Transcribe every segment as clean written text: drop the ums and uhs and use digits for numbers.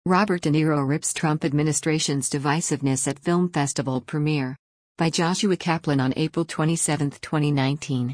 Robert De Niro rips Trump administration's divisiveness at film festival premiere. By Joshua Kaplan on April 27, 2019.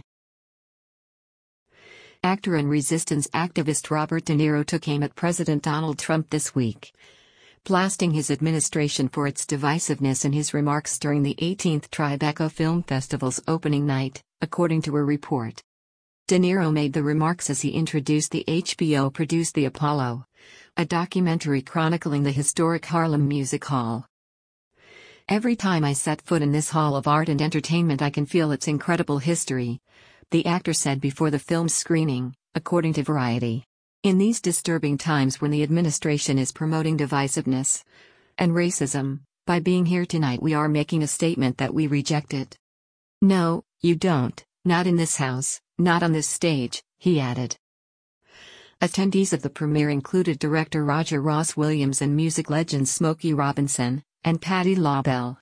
Actor and resistance activist Robert De Niro took aim at President Donald Trump this week, blasting his administration for its divisiveness in his remarks during the 18th Tribeca Film Festival's opening night, according to a report. De Niro made the remarks as he introduced the HBO-produced The Apollo, a documentary chronicling the historic Harlem Music Hall. "Every time I set foot in this hall of art and entertainment, I can feel its incredible history," the actor said before the film's screening, according to Variety. "In these disturbing times when the administration is promoting divisiveness and racism, by being here tonight we are making a statement that we reject it. No, you don't, not in this house, not on this stage," he added. Attendees of the premiere included director Roger Ross Williams and music legends Smokey Robinson and Patti LaBelle.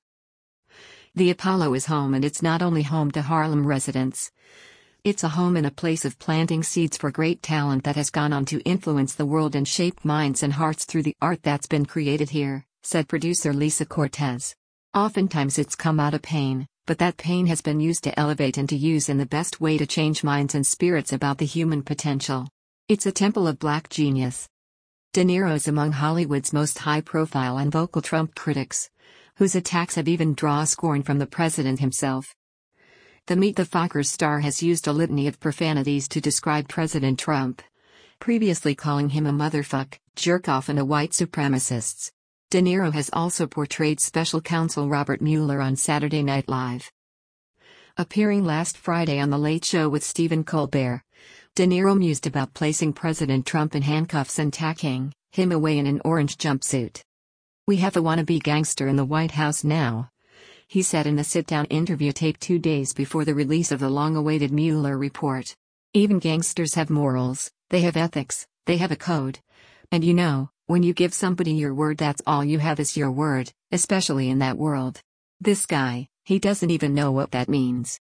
The Apollo is home, and it's not only home to Harlem residents. It's a home and a place of planting seeds for great talent that has gone on to influence the world and shape minds and hearts through the art that's been created here, said producer Lisa Cortez. "Oftentimes it's come out of pain, but that pain has been used to elevate and to use in the best way to change minds and spirits about the human potential. It's a temple of black genius." De Niro is among Hollywood's most high-profile and vocal Trump critics, whose attacks have even drawn scorn from the president himself. The Meet the Fockers star has used a litany of profanities to describe President Trump, previously calling him a motherfuck, jerk-off and a white supremacist. De Niro has also portrayed special counsel Robert Mueller on Saturday Night Live. Appearing last Friday on The Late Show with Stephen Colbert, De Niro mused about placing President Trump in handcuffs and tacking him away in an orange jumpsuit. "We have a wannabe gangster in the White House now," he said in a sit-down interview taped 2 days before the release of the long-awaited Mueller report. "Even gangsters have morals, they have ethics, they have a code. And you know, when you give somebody your word, that's all you have is your word, especially in that world. This guy, he doesn't even know what that means."